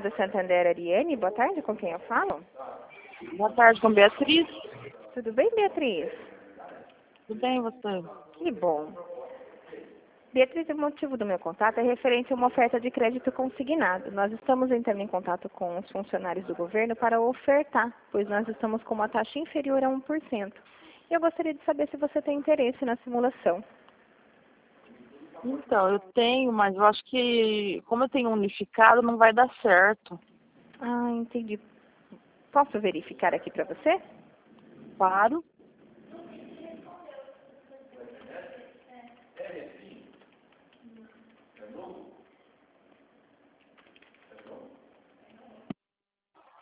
Crediário Santander, Ariane. Boa tarde, com quem eu falo? Boa tarde, com Beatriz. Tudo bem, Beatriz? Tudo bem, você? Que bom. Beatriz, o motivo do meu contato é referente a uma oferta de crédito consignado. Nós estamos entrando em contato com os funcionários do governo para ofertar, pois nós estamos com uma taxa inferior a 1%. Eu gostaria de saber se você tem interesse na simulação. Então, eu tenho, mas eu acho que, como eu tenho unificado, não vai dar certo. Ah, entendi. Posso verificar aqui para você? Claro.